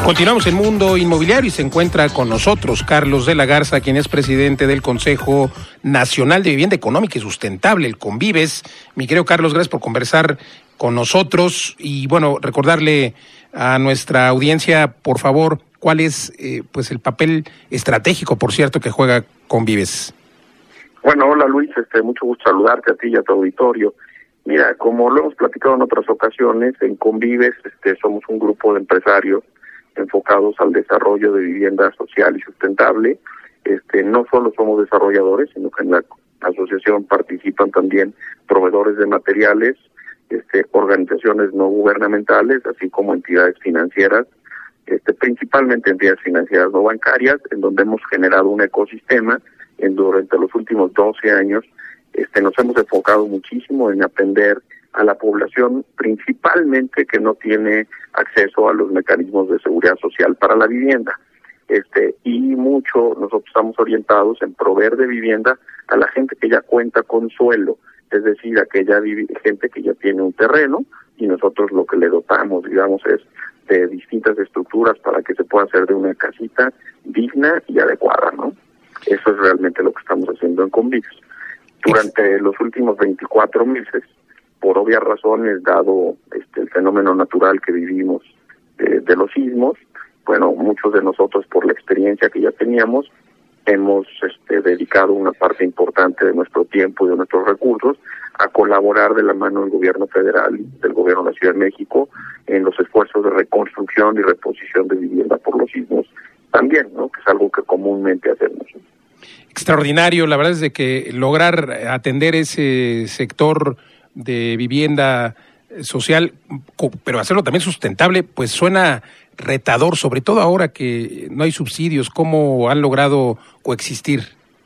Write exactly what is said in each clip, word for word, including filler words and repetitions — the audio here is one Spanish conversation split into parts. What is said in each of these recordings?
Continuamos en Mundo Inmobiliario y se encuentra con nosotros Carlos de la Garza, quien es presidente del Consejo Nacional de Vivienda Económica y Sustentable, el CONVIVES. Mi querido Carlos, gracias por conversar con nosotros y, bueno, recordarle a nuestra audiencia, por favor, cuál es eh, pues el papel estratégico, por cierto, que juega CONVIVES. Bueno, hola Luis, este, mucho gusto saludarte a ti y a tu auditorio. Mira, como lo hemos platicado en otras ocasiones, en CONVIVES este, somos un grupo de empresarios enfocados al desarrollo de vivienda social y sustentable. Este, no solo somos desarrolladores, sino que en la asociación participan también proveedores de materiales, este, organizaciones no gubernamentales, así como entidades financieras, este, principalmente entidades financieras no bancarias, en donde hemos generado un ecosistema en durante los últimos doce años. Este, nos hemos enfocado muchísimo en atender a la población principalmente que no tiene acceso a los mecanismos de seguridad social para la vivienda. Este, y mucho nosotros estamos orientados en proveer de vivienda a la gente que ya cuenta con suelo, es decir, aquella gente que ya tiene un terreno y nosotros lo que le dotamos, digamos, es de distintas estructuras para que se pueda hacer de una casita digna y adecuada, ¿no? Eso es realmente lo que estamos haciendo en CONVIVES. Durante los últimos veinticuatro meses, por obvias razones, dado este el fenómeno natural que vivimos de, de los sismos, bueno, muchos de nosotros por la experiencia que ya teníamos, hemos este, dedicado una parte importante de nuestro tiempo y de nuestros recursos a colaborar de la mano del gobierno federal y del gobierno de la Ciudad de México en los esfuerzos de reconstrucción y reposición de vivienda por los sismos también, ¿no? Que es algo que comúnmente hacemos. Extraordinario, la verdad es de que lograr atender ese sector de vivienda social, pero hacerlo también sustentable, pues suena retador, sobre todo ahora que no hay subsidios. ¿Cómo han logrado coexistir?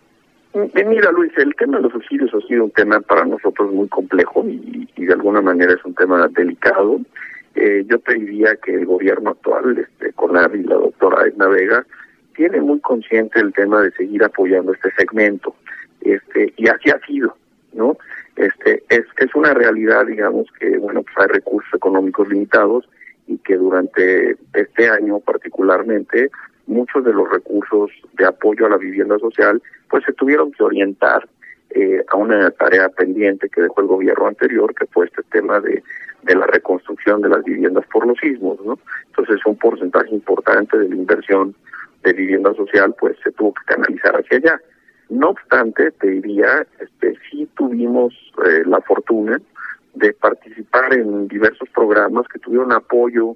Mira, Luis, el tema de los subsidios ha sido un tema para nosotros muy complejo y, y de alguna manera es un tema delicado. Eh, yo te diría que el gobierno actual, este, CONAVI y la doctora Edna Vega, tiene muy consciente el tema de seguir apoyando este segmento, este, y así ha sido, ¿no? Este, es, es una realidad, digamos, que, bueno, pues hay recursos económicos limitados y que durante este año particularmente muchos de los recursos de apoyo a la vivienda social pues se tuvieron que orientar eh, a una tarea pendiente que dejó el gobierno anterior, que fue este tema de, de la reconstrucción de las viviendas por los sismos, ¿no? Entonces un porcentaje importante de la inversión de vivienda social pues se tuvo que canalizar hacia allá. No obstante, te diría, este, sí tuvimos eh, la fortuna de participar en diversos programas que tuvieron apoyo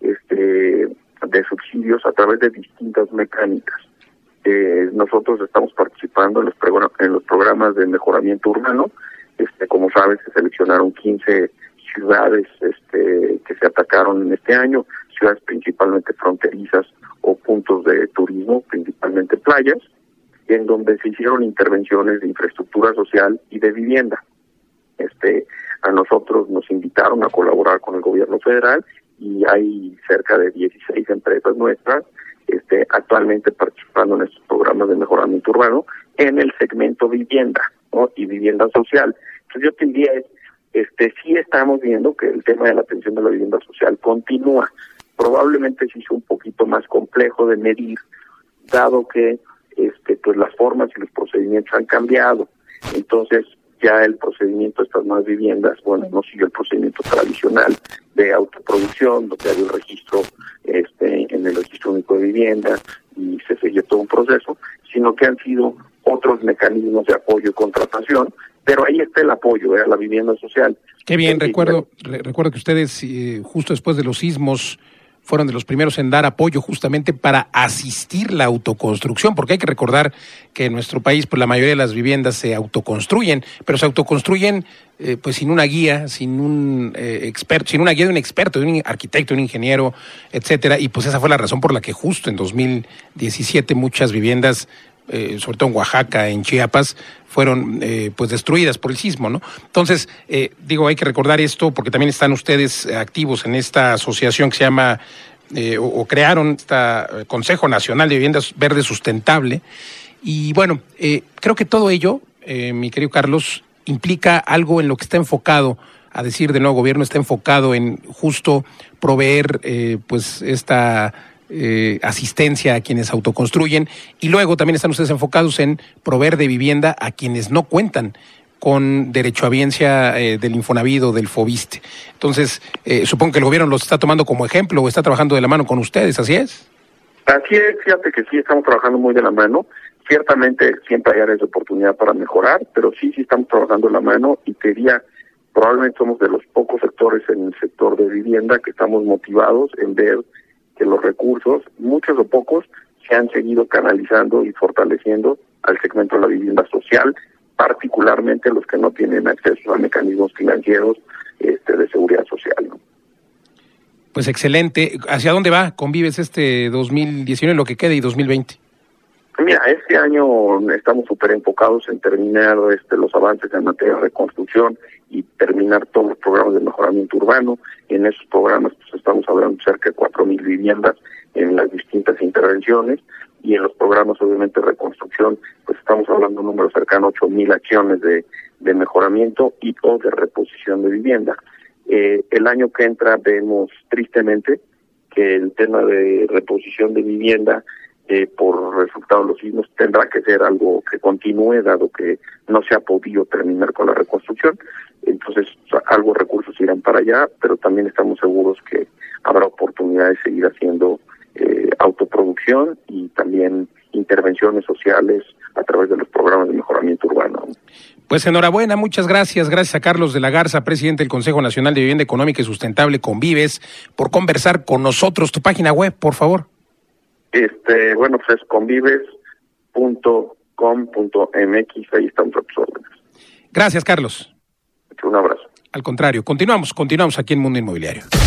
este, de subsidios a través de distintas mecánicas. Eh, nosotros estamos participando en los, en los programas de mejoramiento urbano. Este, como sabes, se seleccionaron quince ciudades este, que se atacaron en este año, ciudades principalmente fronterizas o puntos de turismo, principalmente playas, en donde se hicieron intervenciones de infraestructura social y de vivienda. Este, a nosotros nos invitaron a colaborar con el gobierno federal y hay cerca de dieciséis empresas nuestras este, actualmente participando en estos programas de mejoramiento urbano en el segmento vivienda, ¿no? Y vivienda social. Entonces yo te diría, este, sí estamos viendo que el tema de la atención de la vivienda social continúa. Probablemente se hizo un poquito más complejo de medir, dado que este pues las formas y los procedimientos han cambiado. Entonces ya el procedimiento de estas nuevas viviendas, bueno, no sigue el procedimiento tradicional de autoproducción, donde hay un registro este en el registro único de vivienda y se sigue todo un proceso, sino que han sido otros mecanismos de apoyo y contratación, pero ahí está el apoyo, ¿eh? A la vivienda social. Qué bien, sí, recuerdo re, recuerdo que ustedes eh, justo después de los sismos fueron de los primeros en dar apoyo justamente para asistir la autoconstrucción, porque hay que recordar que en nuestro país pues la mayoría de las viviendas se autoconstruyen, pero se autoconstruyen eh, pues sin una guía, sin un eh, experto, sin una guía de un experto, de un arquitecto, de un ingeniero, etcétera, y pues esa fue la razón por la que justo en dos mil diecisiete muchas viviendas, Eh, sobre todo en Oaxaca, en Chiapas, fueron eh, pues destruidas por el sismo, ¿no? Entonces, eh, digo, hay que recordar esto porque también están ustedes activos en esta asociación que se llama, eh, o, o crearon este Consejo Nacional de Viviendas Verde Sustentable. Y bueno, eh, creo que todo ello, eh, mi querido Carlos, implica algo en lo que está enfocado, a decir del nuevo gobierno, está enfocado en justo proveer eh, pues esta eh, asistencia a quienes autoconstruyen, y luego también están ustedes enfocados en proveer de vivienda a quienes no cuentan con derechohabiencia eh, del Infonavit o del Fobiste. Entonces, eh, supongo que el gobierno los está tomando como ejemplo o está trabajando de la mano con ustedes, ¿así es? Así es, fíjate que sí, estamos trabajando muy de la mano. Ciertamente siempre hay áreas de oportunidad para mejorar, pero sí, sí estamos trabajando de la mano, y te diría, probablemente somos de los pocos sectores en el sector de vivienda que estamos motivados en ver que los recursos, muchos o pocos, se han seguido canalizando y fortaleciendo al segmento de la vivienda social, particularmente los que no tienen acceso a mecanismos financieros este, de seguridad social, ¿no? Pues excelente. ¿Hacia dónde va Convives este dos mil diecinueve, lo que quede, y dos mil veinte? Mira, este año estamos súper enfocados en terminar este, los avances en materia de reconstrucción y terminar todos los programas de mejoramiento urbano. En esos programas pues estamos hablando de cerca de cuatro mil viviendas en las distintas intervenciones, y en los programas obviamente de reconstrucción pues estamos hablando de un número cercano a ocho mil acciones de, de mejoramiento y o de reposición de vivienda. Eh, el año que entra vemos tristemente que el tema de reposición de vivienda eh, por resultado de los sismos tendrá que ser algo que continúe, dado que no se ha podido terminar con la reconstrucción. Entonces, algo recursos irán para allá, pero también estamos seguros que habrá oportunidad de seguir haciendo eh, autoproducción y también intervenciones sociales a través de los programas de mejoramiento urbano. Pues enhorabuena, muchas gracias. Gracias a Carlos de la Garza, presidente del Consejo Nacional de Vivienda Económica y Sustentable, Convives, por conversar con nosotros. Tu página web, por favor. Este, bueno, pues es convives punto com punto m x, ahí están todas tus órdenes. Gracias, Carlos. Un abrazo. Al contrario, continuamos, continuamos aquí en Mundo Inmobiliario.